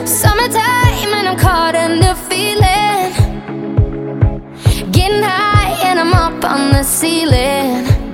Summertime and I'm caught in the feeling, getting high and I'm up on the ceiling.